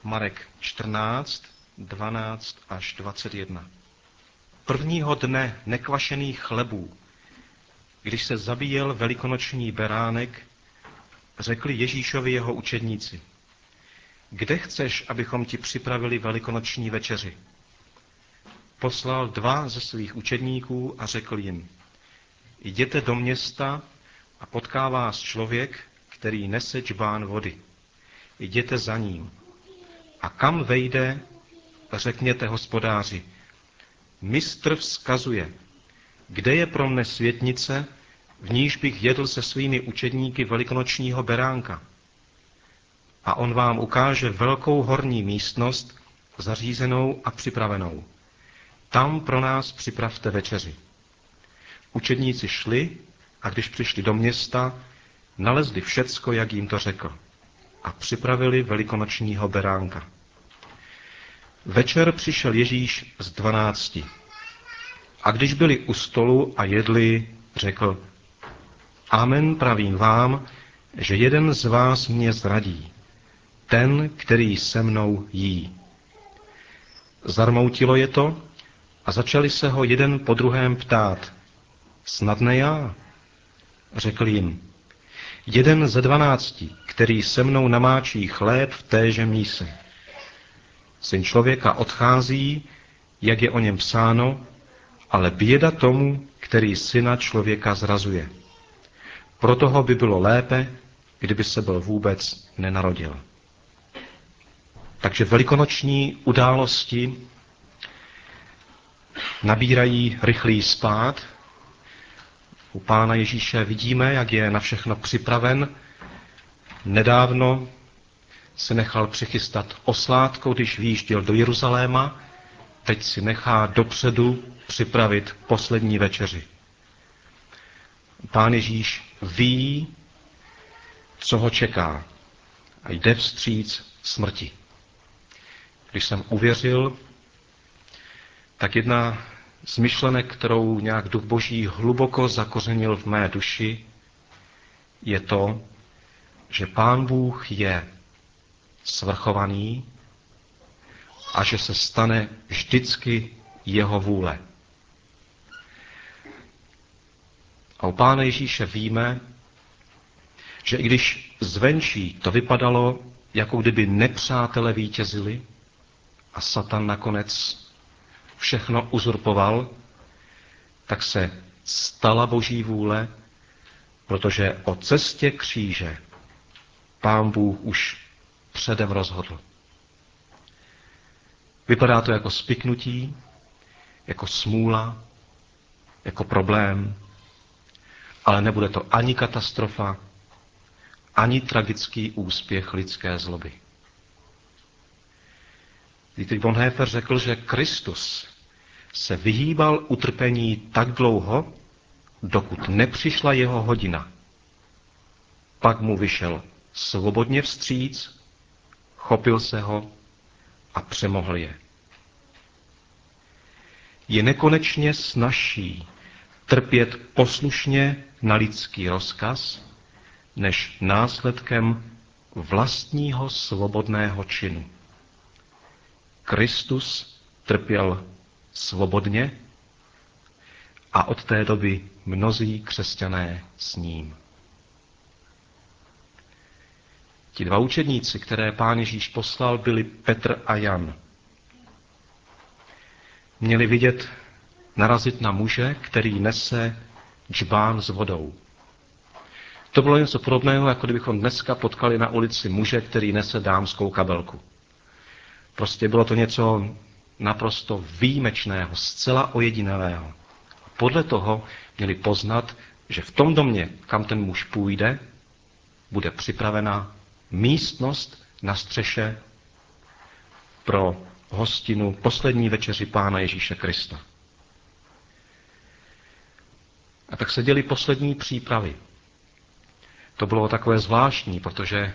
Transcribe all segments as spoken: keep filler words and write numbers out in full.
Marek čtrnáct, dvanáct až dvacet jedna. Prvního dne nekvašených chlebů, když se zabíjel velikonoční beránek, řekli Ježíšovi jeho učedníci: Kde chceš, abychom ti připravili velikonoční večeři? Poslal dva ze svých učedníků a řekl jim: Jděte do města a potká vás člověk, který nese džbán vody. Jděte za ním. A kam vejde, řekněte hospodáři: Mistr vzkazuje, kde je pro mne světnice, v níž bych jedl se svými učedníky velikonočního beránka. A on vám ukáže velkou horní místnost, zařízenou a připravenou. Tam pro nás připravte večeři. Učedníci šli a když přišli do města, nalezli všecko, jak jim to řekl, a připravili velikonočního beránka. Večer přišel Ježíš z dvanácti. A když byli u stolu a jedli, řekl: Amen, pravím vám, že jeden z vás mě zradí, ten, který se mnou jí. Zarmoutilo je to a začali se ho jeden po druhém ptát: Snad ne já? Řekl jim: Jeden ze dvanácti, který se mnou namáčí chléb v téže míse. Syn člověka odchází, jak je o něm psáno, ale běda tomu, který syna člověka zrazuje. Pro toho by bylo lépe, kdyby se byl vůbec nenarodil. Takže velikonoční události nabírají rychlý spád. U Pána Ježíše vidíme, jak je na všechno připraven. Nedávno se nechal přichystat oslátkou, když vyjížděl do Jeruzaléma. Teď si nechá dopředu připravit poslední večeři. Pán Ježíš ví, co ho čeká, a jde vstříc smrti. Když jsem uvěřil, tak jedna z myšlenek, kterou nějak Duch Boží hluboko zakořenil v mé duši, je to, že Pán Bůh je svrchovaný a že se stane vždycky jeho vůle. A u Pána Ježíše víme, že i když zvenčí to vypadalo, jako kdyby nepřátele vítězili a Satan nakonec všechno uzurpoval, tak se stala Boží vůle, protože o cestě kříže Pán Bůh už předem rozhodl. Vypadá to jako spiknutí, jako smůla, jako problém, ale nebude to ani katastrofa, ani tragický úspěch lidské zloby. Dietrich Bonhoeffer řekl, že Kristus se vyhýbal utrpení tak dlouho, dokud nepřišla jeho hodina. Pak mu vyšel svobodně vstříc, chopil se ho a přemohl je. Je nekonečně snazší trpět poslušně na lidský rozkaz, než následkem vlastního svobodného činu. Kristus trpěl svobodně a od té doby mnozí křesťané s ním. Ti dva učedníci, které Pán Ježíš poslal, byli Petr a Jan. Měli vidět, narazit na muže, který nese džbán s vodou. To bylo něco podobného, jako kdybychom dneska potkali na ulici muže, který nese dámskou kabelku. Prostě bylo to něco naprosto výjimečného, zcela ojedinělého. Podle toho měli poznat, že v tom domě, kam ten muž půjde, bude připravena místnost na střeše pro hostinu poslední večeři Pána Ježíše Krista. A tak se děly poslední přípravy. To bylo takové zvláštní, protože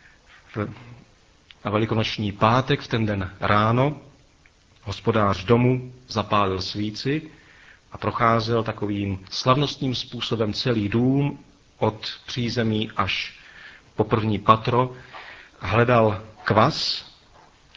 na velikonoční pátek v ten den ráno hospodář domu zapálil svíci a procházel takovým slavnostním způsobem celý dům od přízemí až po první patro. Hledal kvas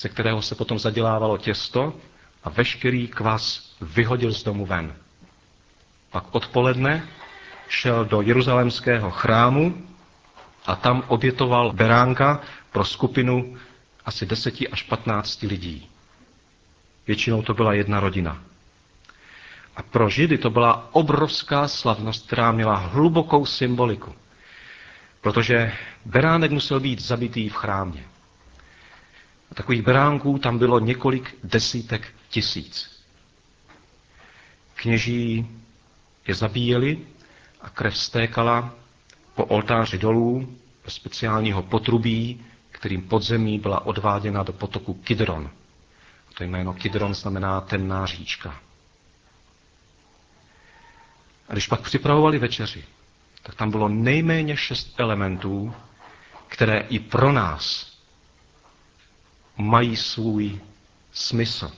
ze kterého se potom zadělávalo těsto a veškerý kvas vyhodil z domu ven. Pak odpoledne šel do jeruzalémského chrámu a tam obětoval beránka pro skupinu asi deseti až patnácti lidí. Většinou to byla jedna rodina. A pro Židy to byla obrovská slavnost, která měla hlubokou symboliku. Protože beránek musel být zabitý v chrámě. A takových beránků tam bylo několik desítek tisíc. Kněží je zabíjeli a krev stékala po oltáři dolů do speciálního potrubí, kterým podzemí byla odváděna do potoku Kidron. To jméno Kidron znamená temná říčka. A když pak připravovali večeři, tak tam bylo nejméně šest elementů, které i pro nás mají svůj smysl.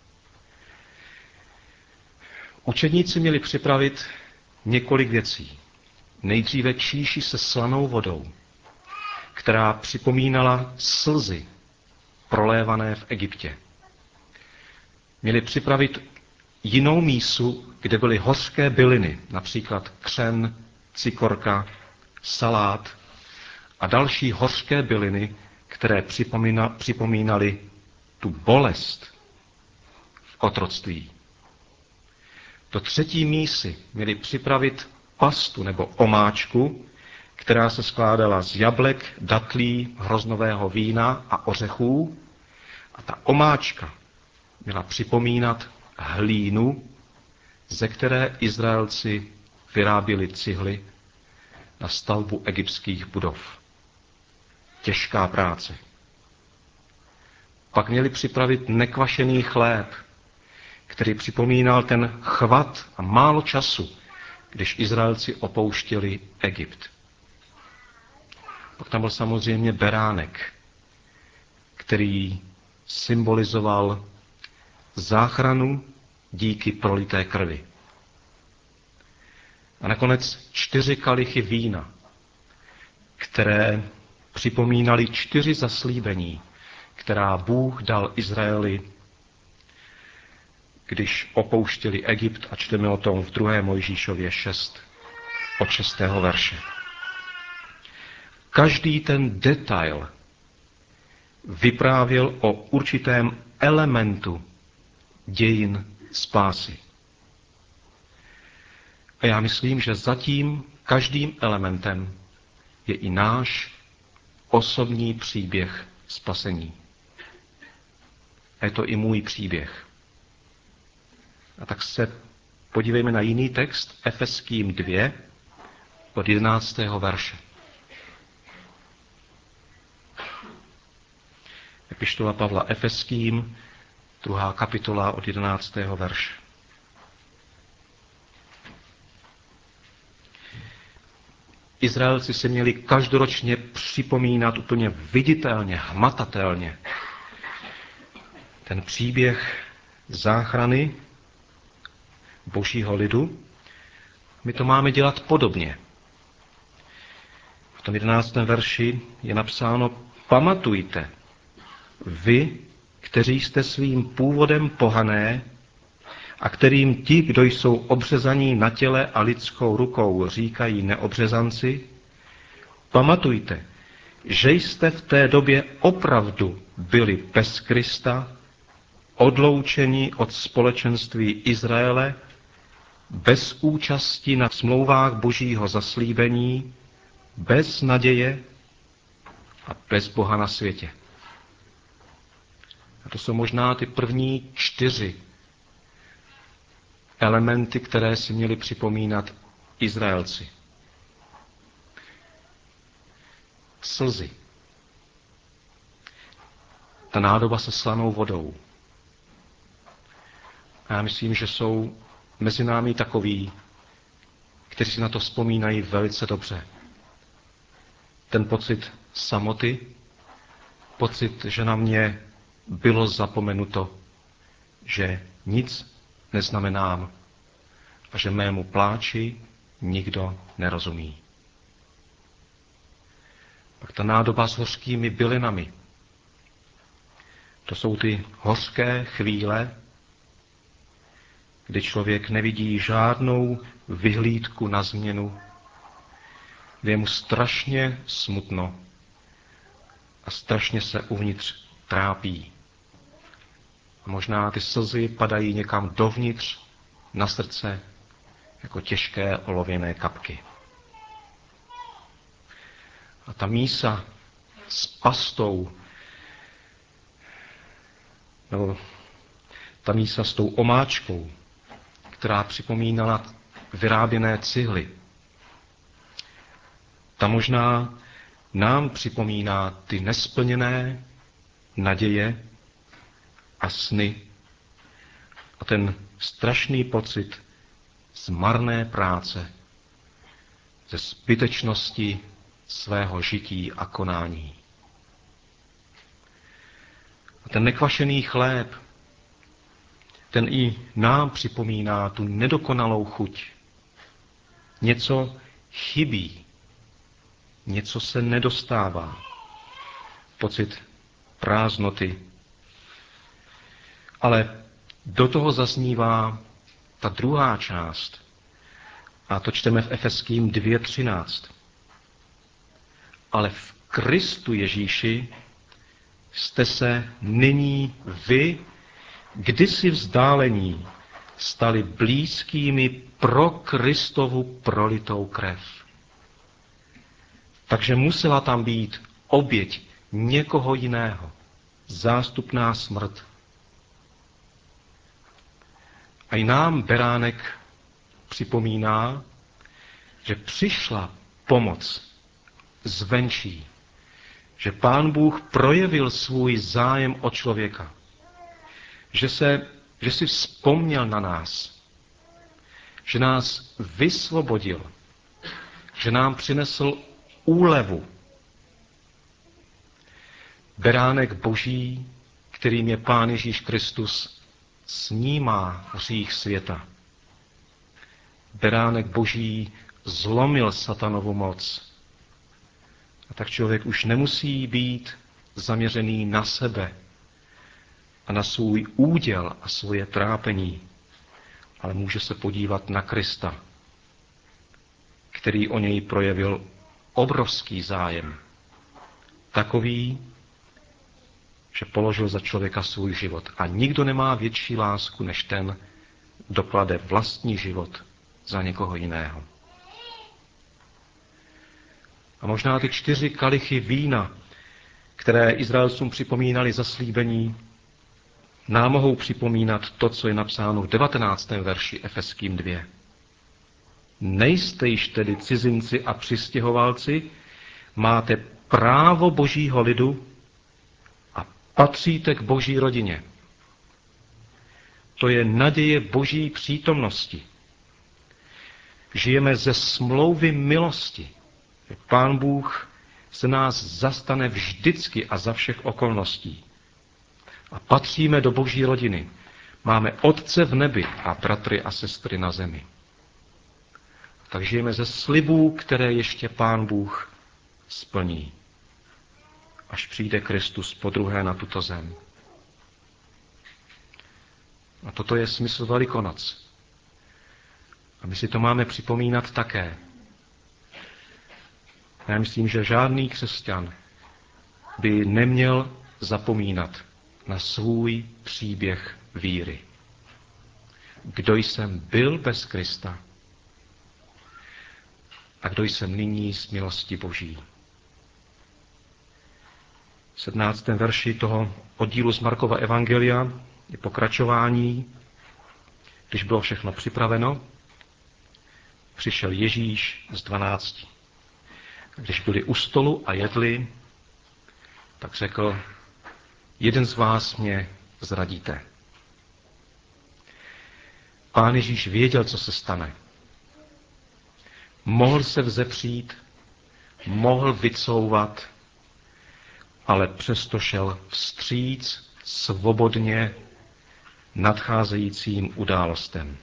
Učedníci měli připravit několik věcí. Nejdříve číši se slanou vodou, která připomínala slzy prolévané v Egyptě. Měli připravit jinou mísu, kde byly hořké byliny, například křen, cikorka, salát a další hořké byliny, které připomína, připomínaly tu bolest v otroctví. Do třetí mísy měli připravit pastu nebo omáčku, která se skládala z jablek, datlí, hroznového vína a ořechů. A ta omáčka měla připomínat hlínu, ze které Izraelci vyráběli cihly na stavbu egyptských budov. Těžká práce. Pak měli připravit nekvašený chléb, který připomínal ten chvat a málo času, když Izraelci opouštěli Egypt. Pak tam byl samozřejmě beránek, který symbolizoval záchranu díky prolité krvi. A nakonec čtyři kalichy vína, které připomínaly čtyři zaslíbení, která Bůh dal Izraeli, když opouštěli Egypt, a čteme o tom v druhé Mojžíšově šest, od šestého verše. Každý ten detail vyprávěl o určitém elementu dějin spásy. A já myslím, že za tím každým elementem je i náš osobní příběh spasení. A je to i můj příběh. A tak se podívejme na jiný text, Efeským dva, od jedenáctého verše. Epištola Pavla Efeským, druhá kapitola od jedenáctého verše. Izraelci si měli každoročně připomínat úplně viditelně, hmatatelně ten příběh záchrany božího lidu. My to máme dělat podobně. V tom jedenáctém verši je napsáno: pamatujte, vy, kteří jste svým původem pohané a kterým ti, kdo jsou obřezaní na těle a lidskou rukou, říkají neobřezanci, pamatujte, že jste v té době opravdu byli bez Krista, odloučeni od společenství Izraele, bez účasti na smlouvách božího zaslíbení, bez naděje a bez Boha na světě. A to jsou možná ty první čtyři elementy, které si měli připomínat Izraelci. Slzy. Ta nádoba se slanou vodou. A já myslím, že jsou mezi námi takoví, kteří si na to vzpomínají velice dobře. Ten pocit samoty, pocit, že na mě bylo zapomenuto, že nic neznamenám a že mému pláči nikdo nerozumí. Pak ta nádoba s hořkými bylinami. To jsou ty hořké chvíle, kdy člověk nevidí žádnou vyhlídku na změnu, kdy je mu strašně smutno a strašně se uvnitř trápí. A možná ty slzy padají někam dovnitř na srdce jako těžké olověné kapky. A ta mísa s pastou, nebo ta mísa s tou omáčkou, která připomínala vyráběné cihly, ta možná nám připomíná ty nesplněné naděje a sny a ten strašný pocit z marné práce, ze zbytečnosti svého žití a konání. A ten nekvašený chléb, ten i nám připomíná tu nedokonalou chuť. Něco chybí, něco se nedostává. Pocit prázdnoty. Ale do toho zaznívá ta druhá část. A to čteme v Efeským dvě třináct. Ale v Kristu Ježíši jste se nyní vy, kdysi vzdálení, stali blízkými pro Kristovu prolitou krev. Takže musela tam být oběť někoho jiného, zástupná smrt. A i nám beránek připomíná, že přišla pomoc zvenčí, že Pán Bůh projevil svůj zájem o člověka, že, se, že si vzpomněl na nás, že nás vysvobodil, že nám přinesl úlevu. Beránek Boží, kterým je Pán Ježíš Kristus, snímá hřích světa. Beránek Boží zlomil satanovu moc. A tak člověk už nemusí být zaměřený na sebe a na svůj úděl a svoje trápení, ale může se podívat na Krista, který o něj projevil obrovský zájem. Takový, že položil za člověka svůj život. A nikdo nemá větší lásku, než ten, kdo klade vlastní život za někoho jiného. A možná ty čtyři kalichy vína, které Izraelcům připomínali zaslíbení, nám mohou připomínat to, co je napsáno v devatenáctém verši Efeským dvě. Nejste již tedy cizinci a přistěhovalci, máte právo Božího lidu a patříte k Boží rodině. To je naděje Boží přítomnosti. Žijeme ze smlouvy milosti. Pán Bůh se nás zastane vždycky a za všech okolností. A patříme do Boží rodiny. Máme Otce v nebi a bratry a sestry na zemi. Tak žijeme ze slibů, které ještě Pán Bůh splní, až přijde Kristus podruhé na tuto zem. A toto je smysl Velikonoc. A my si to máme připomínat také. Já myslím, že žádný křesťan by neměl zapomínat na svůj příběh víry. Kdo jsem byl bez Krista a kdo jsem nyní z milosti Boží. V sedmnáctém verši toho oddílu z Markova evangelia je pokračování. Když bylo všechno připraveno, přišel Ježíš z dvanácti. Když byli u stolu a jedli, tak řekl, jeden z vás mě zradíte. Pán Ježíš věděl, co se stane. Mohl se vzepřít, mohl vycouvat, ale přesto šel vstříc svobodně nadcházejícím událostem.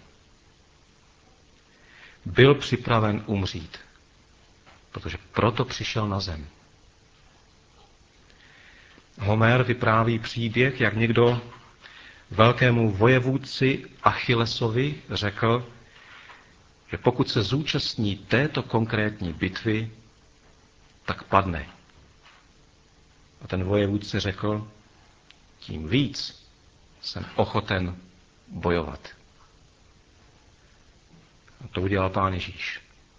Byl připraven umřít, protože proto přišel na zem. Homer vypráví příběh, jak někdo velkému vojevůdci Achillesovi řekl, že pokud se zúčastní této konkrétní bitvy, tak padne. A ten vojevůdce řekl, tím víc jsem ochoten bojovat. A to udělal Pán Ježíš.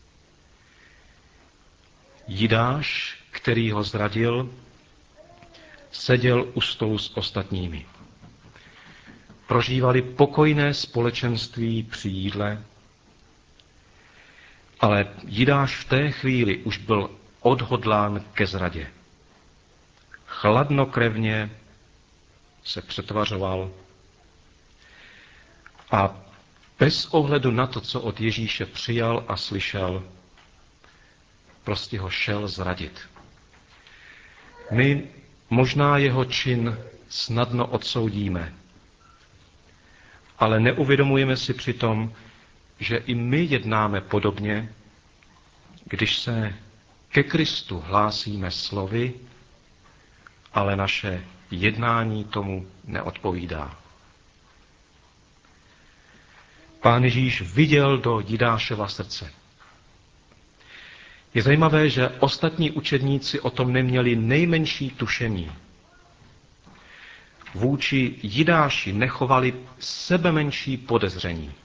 Jidáš, který ho zradil, seděl u stolu s ostatními. Prožívali pokojné společenství při jídle, ale Jidáš v té chvíli už byl odhodlán ke zradě. Chladnokrevně se přetvařoval a bez ohledu na to, co od Ježíše přijal a slyšel, prostě ho šel zradit. My možná jeho čin snadno odsoudíme, ale neuvědomujeme si přitom, že i my jednáme podobně, když se ke Kristu hlásíme slovy, ale naše jednání tomu neodpovídá. Pán Ježíš viděl do Jidášova srdce. Je zajímavé, že ostatní učedníci o tom neměli nejmenší tušení. Vůči Jidáši nechovali sebemenší podezření.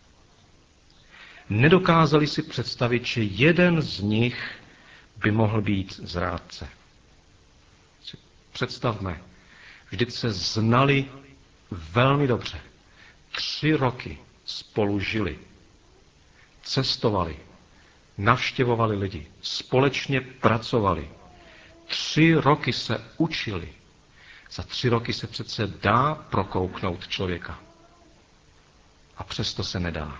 Nedokázali si představit, že jeden z nich by mohl být zrádce. Představme, vždyť se znali velmi dobře. Tři roky spolu žili, cestovali, navštěvovali lidi, společně pracovali. Tři roky se učili. Za tři roky se přece dá prokouknout člověka. A přesto se nedá.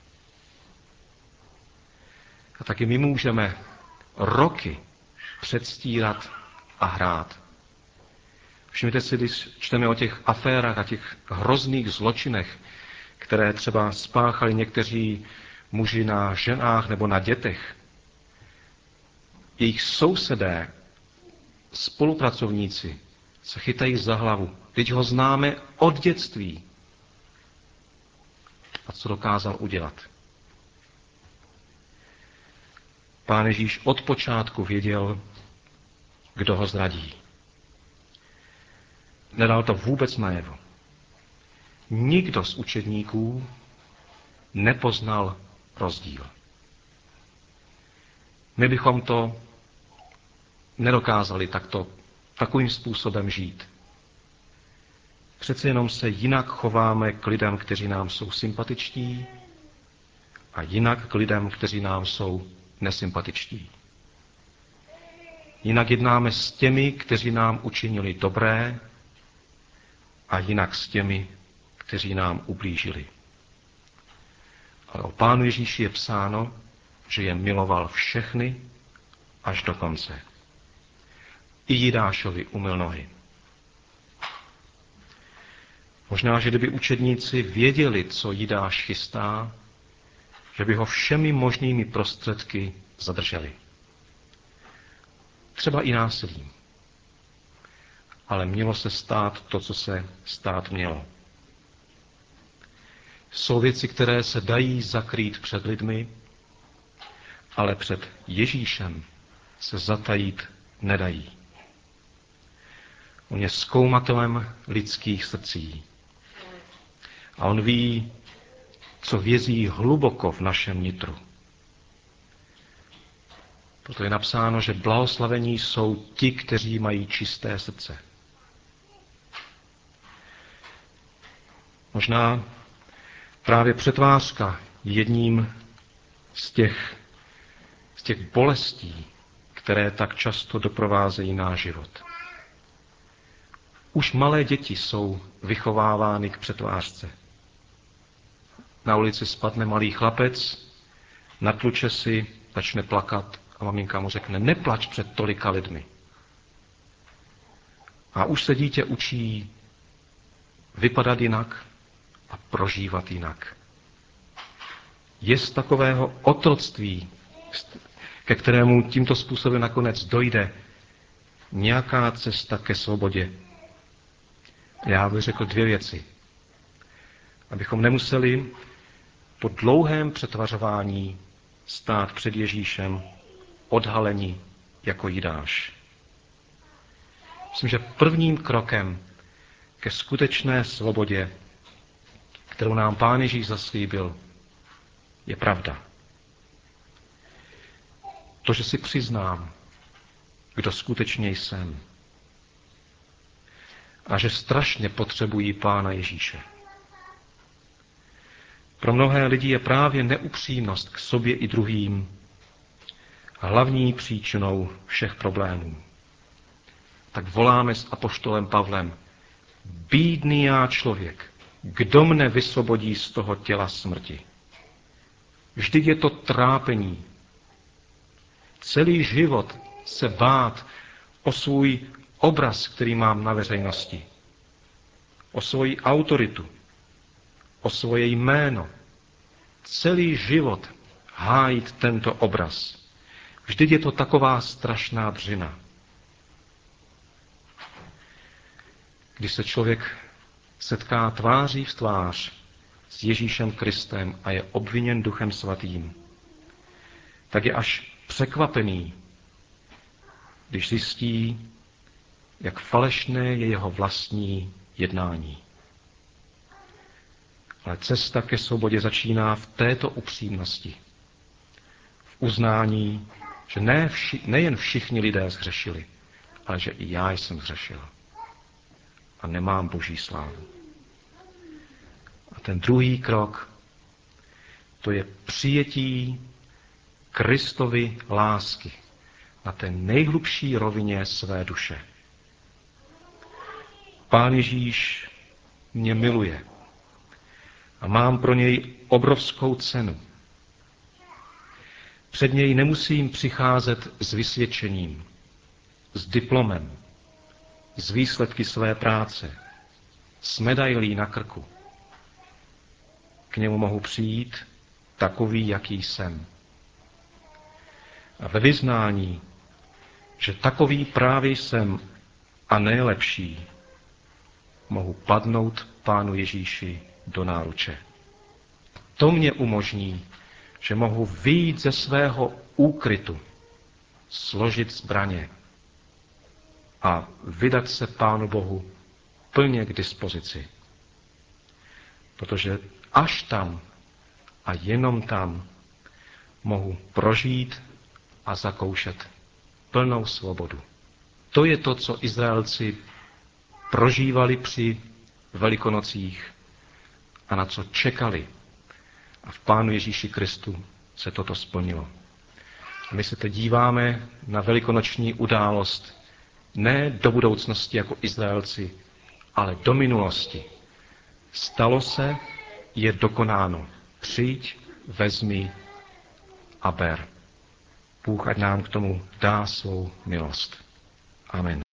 A taky my můžeme roky předstírat a hrát. Všimněte si, když čteme o těch aférách a těch hrozných zločinech, které třeba spáchali někteří muži na ženách nebo na dětech. Jejich sousedé, spolupracovníci se chytají za hlavu. Teď ho známe od dětství. A co dokázal udělat? Pán Ježíš od počátku věděl, kdo ho zradí. Nedal to vůbec najevo. Nikdo z učedníků nepoznal rozdíl. My bychom to nedokázali takto, takovým způsobem žít. Přece jenom se jinak chováme k lidem, kteří nám jsou sympatičtí, a jinak k lidem, kteří nám jsou nesympatičtí. Jinak jednáme s těmi, kteří nám učinili dobré, a jinak s těmi, kteří nám ublížili. Ale o Pánu Ježíši je psáno, že je miloval všechny až do konce. I Jidášovi umyl nohy. Možná, že kdyby učedníci věděli, co Jidáš chystá, že by ho všemi možnými prostředky zadrželi. Třeba i násilím. Ale mělo se stát to, co se stát mělo. Jsou věci, které se dají zakrýt před lidmi, ale před Ježíšem se zatajít nedají. On je zkoumatelem lidských srdcí. A on ví, co vězí hluboko v našem nitru. Proto je napsáno, že blahoslavení jsou ti, kteří mají čisté srdce. Možná právě přetvářka je jedním z těch, z těch bolestí, které tak často doprovázejí náš život. Už malé děti jsou vychovávány k přetvářce. Na ulici spadne malý chlapec, natluče si, začne plakat a maminka mu řekne, neplač před tolika lidmi. A už se dítě učí vypadat jinak a prožívat jinak. Je z takového otroctví, ke kterému tímto způsobem nakonec dojde, nějaká cesta ke svobodě. Já bych řekl dvě věci. Abychom nemuseli po dlouhém přetvařování stát před Ježíšem odhaleni jako Jidáš. Myslím, že prvním krokem ke skutečné svobodě, kterou nám Pán Ježíš zaslíbil, je pravda. To, že si přiznám, kdo skutečně jsem. A že strašně potřebují Pána Ježíše. Pro mnohé lidi je právě neupřímnost k sobě i druhým hlavní příčinou všech problémů. Tak voláme s apoštolem Pavlem: bídný já člověk, kdo mne vysvobodí z toho těla smrti? Vždyť je to trápení. Celý život se bát o svůj obraz, který mám na veřejnosti, o svoji autoritu, o svoje jméno. Celý život hájit tento obraz. Vždyť je to taková strašná dřina. Když se člověk setká tváří v tvář s Ježíšem Kristem a je obviněn Duchem Svatým, tak je až překvapený, když zjistí, jak falešné je jeho vlastní jednání. Ale cesta ke svobodě začíná v této upřímnosti. V uznání, že ne vši, nejen všichni lidé zhřešili, ale že i já jsem zhřešil. A nemám Boží slávu. A ten druhý krok, to je přijetí Kristovy lásky na té nejhlubší rovině své duše. Pán Ježíš mě miluje a mám pro něj obrovskou cenu. Před něj nemusím přicházet s vysvědčením, s diplomem, s výsledky své práce, s medailí na krku. K němu mohu přijít takový, jaký jsem. A ve vyznání, že takový právě jsem a nejlepší, mohu padnout Pánu Ježíši do náruče. To mě umožní, že mohu vyjít ze svého úkrytu, složit zbraně a vydat se Pánu Bohu plně k dispozici. Protože až tam a jenom tam mohu prožít a zakoušet plnou svobodu. To je to, co Izraelci prožívali při Velikonocích a na co čekali. A v Pánu Ježíši Kristu se toto splnilo. A my se teď díváme na velikonoční událost ne do budoucnosti jako Izraelci, ale do minulosti. Stalo se, je dokonáno. Přijď, vezmi a ber. Bůh ať nám k tomu dá svou milost. Amen.